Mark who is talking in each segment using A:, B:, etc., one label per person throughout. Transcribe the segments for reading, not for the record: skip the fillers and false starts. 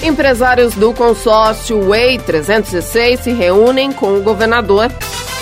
A: Empresários do consórcio Way 306 se reúnem com o governador.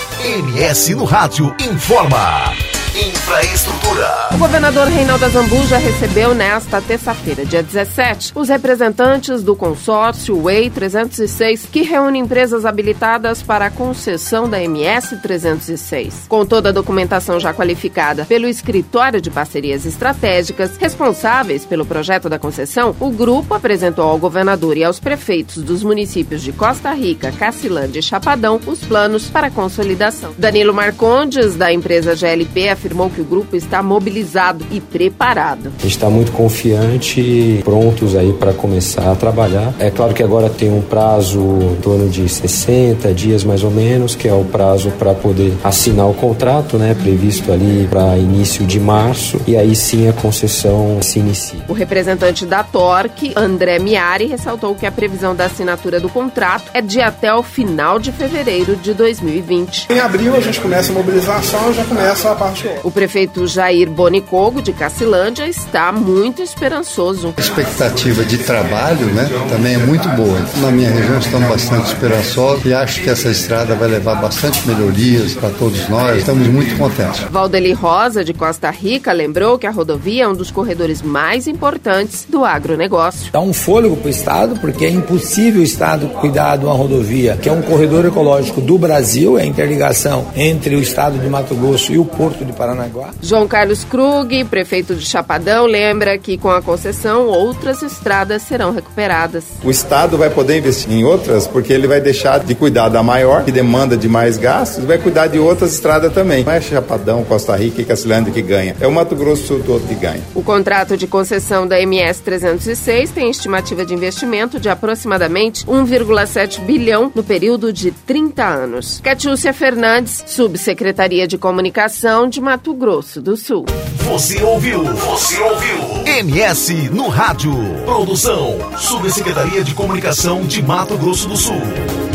B: MS no Rádio informa. Infraestrutura.
A: O governador Reinaldo Azambuja recebeu nesta terça-feira, dia 17, os representantes do consórcio Way 306, que reúne empresas habilitadas para a concessão da MS 306. Com toda a documentação já qualificada pelo Escritório de Parcerias Estratégicas, responsáveis pelo projeto da concessão, o grupo apresentou ao governador e aos prefeitos dos municípios de Costa Rica, Cacilândia e Chapadão os planos para a consolidação. Danilo Marcondes, da empresa GLP, afirmou que o grupo está mobilizado e preparado.
C: A gente está muito confiante e prontos aí para começar a trabalhar. É claro que agora tem um prazo em torno de 60 dias mais ou menos, que é o prazo para poder assinar o contrato, né, previsto ali para início de março, e aí sim a concessão se inicia.
A: O representante da Torque, André Miari, ressaltou que a previsão da assinatura do contrato é de até o final de fevereiro de 2020.
D: Em abril a gente começa a mobilização, já começa a parte.
A: O prefeito Jair Bonicogo, de Cacilândia, está muito esperançoso.
E: A expectativa de trabalho, né, também é muito boa. Na minha região estamos bastante esperançosos e acho que essa estrada vai levar bastante melhorias para todos nós. Estamos muito contentes.
A: Valdeli Rosa, de Costa Rica, lembrou que a rodovia é um dos corredores mais importantes do agronegócio.
F: Dá um fôlego para o Estado, porque é impossível o Estado cuidar de uma rodovia, que é um corredor ecológico do Brasil, é a interligação entre o Estado de Mato Grosso e o Porto de Paranaguá.
A: João Carlos Krug, prefeito de Chapadão, lembra que com a concessão outras estradas serão recuperadas.
G: O Estado vai poder investir em outras porque ele vai deixar de cuidar da maior, que demanda de mais gastos, e vai cuidar de outras estradas também. Não é Chapadão, Costa Rica e Cacilândia que ganha, é o Mato Grosso do Sul todo que ganha.
A: O contrato de concessão da MS 306 tem estimativa de investimento de aproximadamente 1,7 bilhão no período de 30 anos. Catiúcia Fernandes, subsecretaria de Comunicação de Mato Grosso do Sul.
B: Você ouviu MS no Rádio. Produção, Subsecretaria de Comunicação de Mato Grosso do Sul.